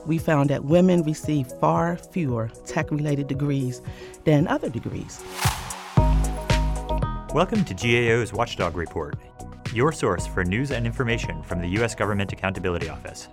we found that women receive far fewer tech-related degrees than other degrees. Welcome to GAO's Watchdog Report, your source for news and information from the U.S. Government Accountability Office.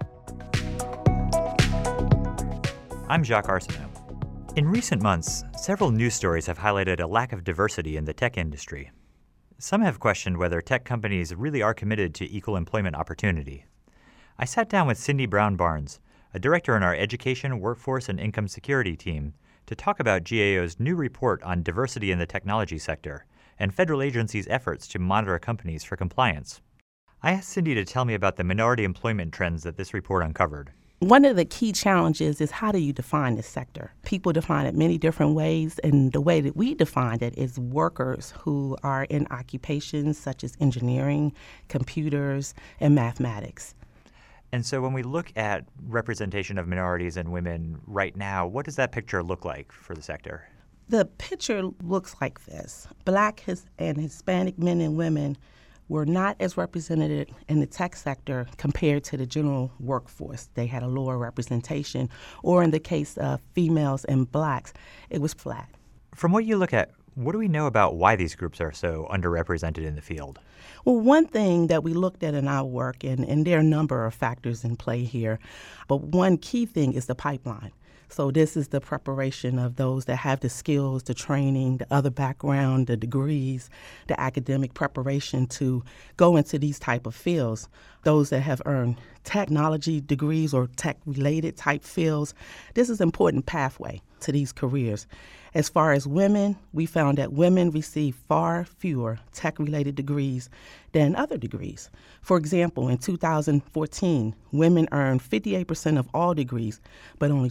I'm Jacques Arsenault. In recent months, several news stories have highlighted a lack of diversity in the tech industry. Some have questioned whether tech companies really are committed to equal employment opportunity. I sat down with Cindy Brown Barnes, a director in our Education, Workforce, and Income Security team, to talk about GAO's new report on diversity in the technology sector and federal agencies' efforts to monitor companies for compliance. I asked Cindy to tell me about the minority employment trends that this report uncovered. One of the key challenges is how do you define this sector? People define it many different ways, and the way that we define it is workers who are in occupations such as engineering, computers, and mathematics. And so when we look at representation of minorities and women right now, what does that picture look like for the sector? The picture looks like this. Black and Hispanic men and women were not as represented in the tech sector compared to the general workforce. They had a lower representation, or in the case of females and blacks, it was flat. From what you look at, what do we know about why these groups are so underrepresented in the field? Well, one thing that we looked at in our work, and there are a number of factors in play here, but one key thing is the pipeline. So this is the preparation of those that have the skills, the training, the other background, the degrees, the academic preparation to go into these type of fields. Those that have earned technology degrees or tech-related type fields, this is an important pathway to these careers. As far as women, we found that women receive far fewer tech-related degrees than other degrees. For example, in 2014, women earned 58% of all degrees, but only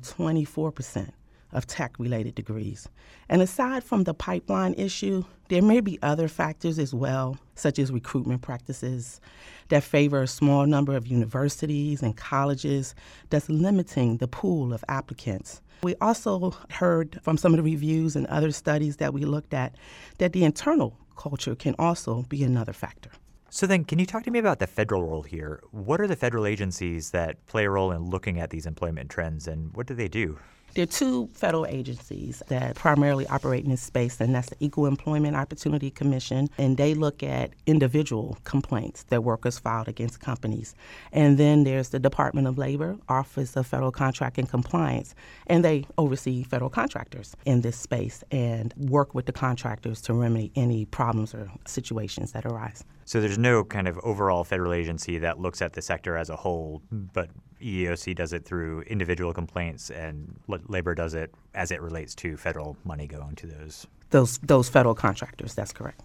24% of tech-related degrees. And aside from the pipeline issue, there may be other factors as well, such as recruitment practices that favor a small number of universities and colleges that's limiting the pool of applicants. We also heard from some of the reviews and other studies that we looked at that the internal culture can also be another factor. So then, can you talk to me about the federal role here? What are the federal agencies that play a role in looking at these employment trends, and what do they do? There are two federal agencies that primarily operate in this space, and that's the Equal Employment Opportunity Commission, and they look at individual complaints that workers filed against companies. And then there's the Department of Labor, Office of Federal Contract and Compliance, and they oversee federal contractors in this space and work with the contractors to remedy any problems or situations that arise. So there's no kind of overall federal agency that looks at the sector as a whole, but EEOC does it through individual complaints, and labor does it as it relates to federal money going to those federal contractors. That's correct.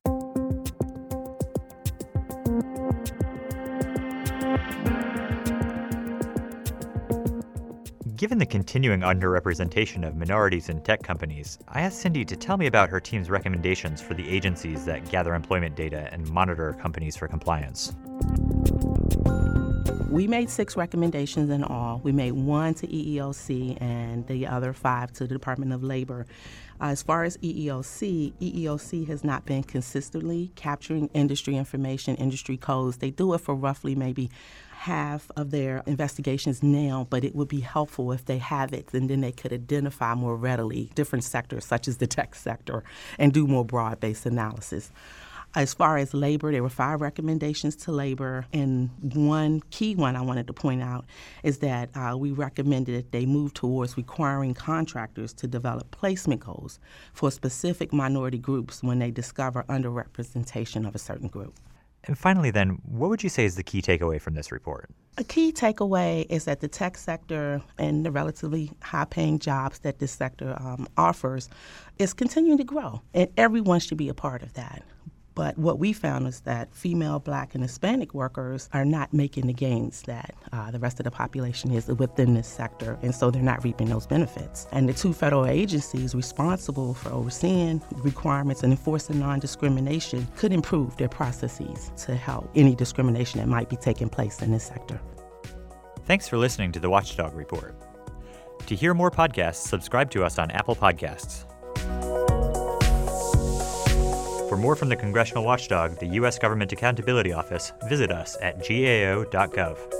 Given the continuing underrepresentation of minorities in tech companies, I asked Cindy to tell me about her team's recommendations for the agencies that gather employment data and monitor companies for compliance. We made 6 recommendations in all. We made 1 to EEOC and the other 5 to the Department of Labor. As far as EEOC has not been consistently capturing industry information, industry codes. They do it for roughly maybe half of their investigations now, but it would be helpful if they have it, and then they could identify more readily different sectors, such as the tech sector, and do more broad-based analysis. As far as labor, there were 5 recommendations to labor, and one key one I wanted to point out is that we recommended that they move towards requiring contractors to develop placement goals for specific minority groups when they discover underrepresentation of a certain group. And finally, then, what would you say is the key takeaway from this report? A key takeaway is that the tech sector and the relatively high-paying jobs that this sector offers is continuing to grow, and everyone should be a part of that. But what we found is that female, Black, and Hispanic workers are not making the gains that the rest of the population is within this sector, and so they're not reaping those benefits. And the 2 federal agencies responsible for overseeing requirements and enforcing non-discrimination could improve their processes to help any discrimination that might be taking place in this sector. Thanks for listening to the Watchdog Report. To hear more podcasts, subscribe to us on Apple Podcasts. For more from the Congressional Watchdog, the U.S. Government Accountability Office, visit us at gao.gov.